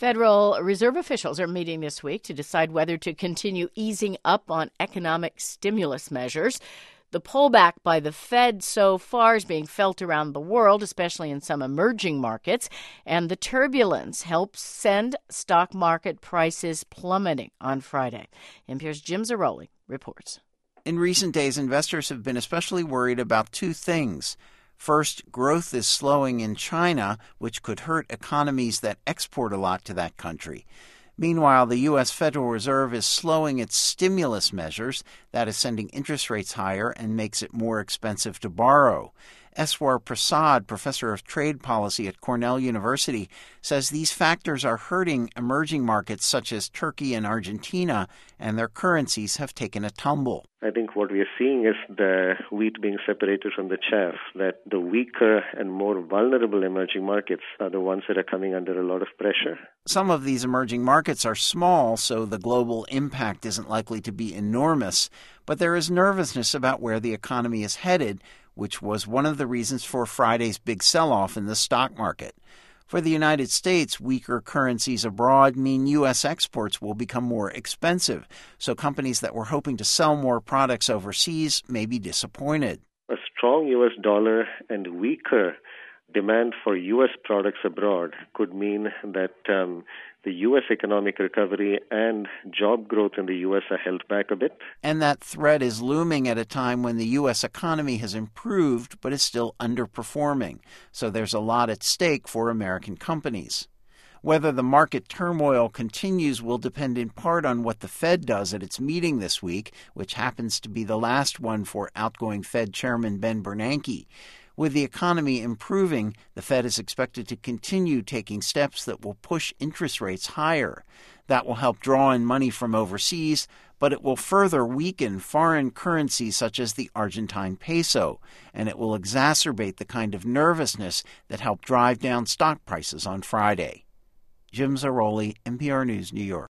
Federal Reserve officials are meeting this week to decide whether to continue easing up on economic stimulus measures. The pullback by the Fed so far is being felt around the world, especially in some emerging markets, and the turbulence helps send stock market prices plummeting on Friday. NPR's Jim Zarroli reports. In recent days, investors have been especially worried about two things. First, growth is slowing in China, which could hurt economies that export a lot to that country. Meanwhile, the U.S. Federal Reserve is slowing its stimulus measures. That is sending interest rates higher and makes it more expensive to borrow. Eswar Prasad, professor of trade policy at Cornell University, says these factors are hurting emerging markets such as Turkey and Argentina, and their currencies have taken a tumble. I think what we are seeing is the wheat being separated from the chaff, that the weaker and more vulnerable emerging markets are the ones that are coming under a lot of pressure. Some of these emerging markets are small, so the global impact isn't likely to be enormous, but there is nervousness about where the economy is headed, which was one of the reasons for Friday's big sell-off in the stock market. For the United States, weaker currencies abroad mean U.S. exports will become more expensive, so companies that were hoping to sell more products overseas may be disappointed. A strong U.S. dollar and weaker demand for U.S. products abroad could mean that the U.S. economic recovery and job growth in the U.S. are held back a bit. And that threat is looming at a time when the U.S. economy has improved but is still underperforming. So there's a lot at stake for American companies. Whether the market turmoil continues will depend in part on what the Fed does at its meeting this week, which happens to be the last one for outgoing Fed Chairman Ben Bernanke. With the economy improving, the Fed is expected to continue taking steps that will push interest rates higher. That will help draw in money from overseas, but it will further weaken foreign currencies such as the Argentine peso, and it will exacerbate the kind of nervousness that helped drive down stock prices on Friday. Jim Zarroli, NPR News, New York.